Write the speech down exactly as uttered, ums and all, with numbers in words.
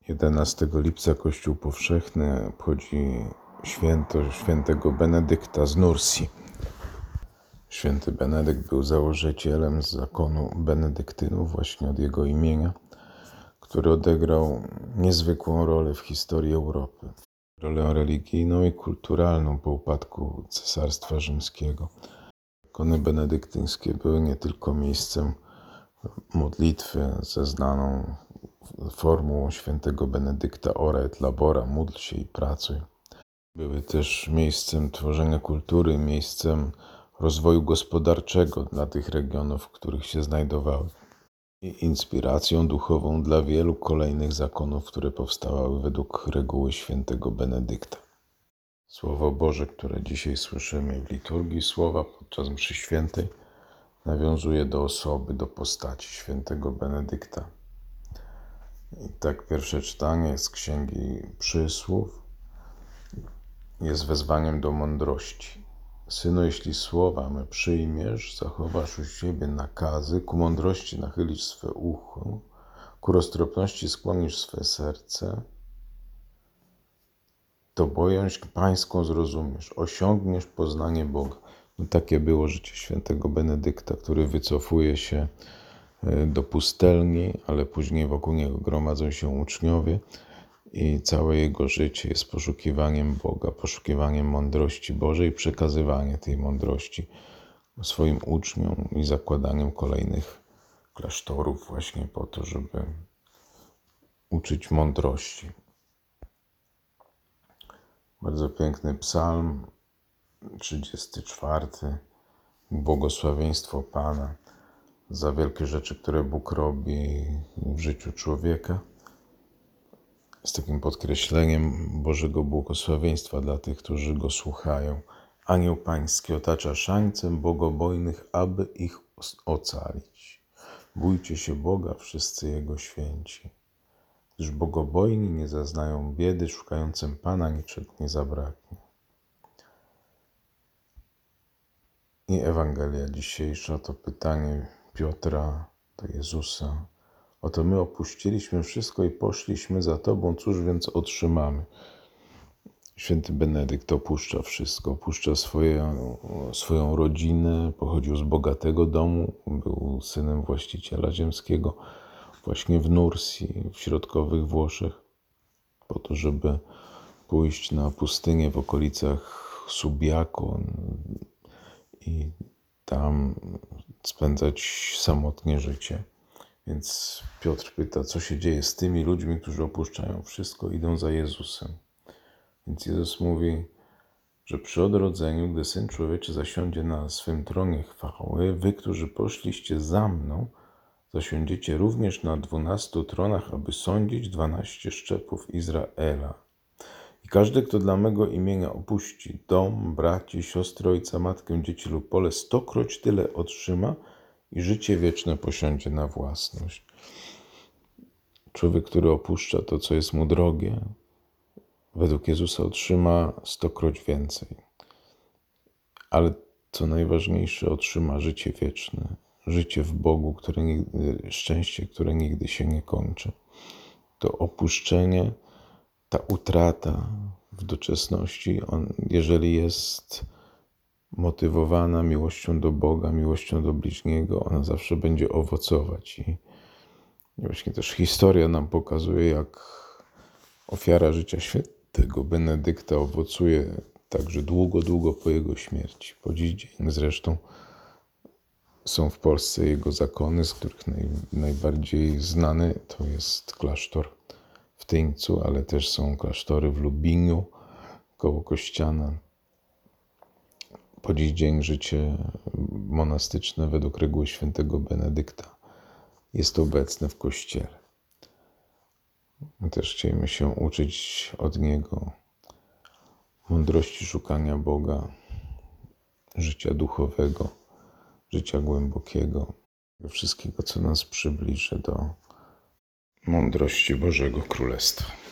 jedenastego lipca Kościół Powszechny obchodzi święto świętego Benedykta z Nursji. Święty Benedykt był założycielem zakonu benedyktynów, właśnie od jego imienia, który odegrał niezwykłą rolę w historii Europy. Rolę religijną i kulturalną po upadku Cesarstwa Rzymskiego. Zakony benedyktyńskie były nie tylko miejscem modlitwy ze znaną formułą świętego Benedykta ora et labora, módl się i pracuj. Były też miejscem tworzenia kultury, miejscem rozwoju gospodarczego dla tych regionów, w których się znajdowały. I inspiracją duchową dla wielu kolejnych zakonów, które powstawały według reguły świętego Benedykta. Słowo Boże, które dzisiaj słyszymy w liturgii słowa podczas mszy świętej, nawiązuje do osoby, do postaci świętego Benedykta. I tak pierwsze czytanie z Księgi Przysłów jest wezwaniem do mądrości. Synu, jeśli słowa me przyjmiesz, zachowasz u siebie nakazy, ku mądrości nachylisz swe ucho, ku roztropności skłonisz swe serce, to bojaźń pańską zrozumiesz, osiągniesz poznanie Boga. No, takie było życie świętego Benedykta, który wycofuje się do pustelni, ale później wokół niego gromadzą się uczniowie i całe jego życie jest poszukiwaniem Boga, poszukiwaniem mądrości Bożej, przekazywaniem tej mądrości swoim uczniom i zakładaniem kolejnych klasztorów właśnie po to, żeby uczyć mądrości. Bardzo piękny psalm, trzydziesty czwarty, błogosławieństwo Pana za wielkie rzeczy, które Bóg robi w życiu człowieka, z takim podkreśleniem Bożego błogosławieństwa dla tych, którzy Go słuchają. Anioł Pański otacza szańcem bogobojnych, aby ich ocalić. Bójcie się Boga, wszyscy Jego święci, gdyż bogobojni nie zaznają biedy, szukającym Pana niczego nie zabraknie. I Ewangelia dzisiejsza to pytanie Piotra do Jezusa. Oto my opuściliśmy wszystko i poszliśmy za Tobą, cóż więc otrzymamy? Święty Benedykt opuszcza wszystko, opuszcza swoje, swoją rodzinę, pochodził z bogatego domu, był synem właściciela ziemskiego, właśnie w Nursji, w środkowych Włoszech, po to, żeby pójść na pustynię w okolicach Subiaco i tam spędzać samotnie życie. Więc Piotr pyta, co się dzieje z tymi ludźmi, którzy opuszczają wszystko, idą za Jezusem. Więc Jezus mówi, że przy odrodzeniu, gdy Syn Człowieczy zasiądzie na swym tronie chwały, wy, którzy poszliście za mną, zasiądziecie również na dwunastu tronach, aby sądzić dwanaście szczepów Izraela. I każdy, kto dla mego imienia opuści dom, braci, siostry, ojca, matkę, dzieci lub pole, stokroć tyle otrzyma i życie wieczne posiądzie na własność. Człowiek, który opuszcza to, co jest mu drogie, według Jezusa otrzyma stokroć więcej. Ale co najważniejsze, otrzyma życie wieczne, życie w Bogu, które nigdy, szczęście, które nigdy się nie kończy. To opuszczenie, ta utrata w doczesności, on, jeżeli jest motywowana miłością do Boga, miłością do bliźniego, ona zawsze będzie owocować. I właśnie też historia nam pokazuje, jak ofiara życia świętego Benedykta owocuje także długo, długo po jego śmierci. Po dziś dzień zresztą są w Polsce jego zakony, z których naj, najbardziej znany to jest klasztor w Tyńcu, ale też są klasztory w Lubiniu, koło Kościana. Po dziś dzień życie monastyczne według reguły świętego Benedykta jest obecne w Kościele. My też chcielibyśmy się uczyć od niego mądrości szukania Boga, życia duchowego, życia głębokiego, wszystkiego, co nas przybliży do mądrości Bożego Królestwa.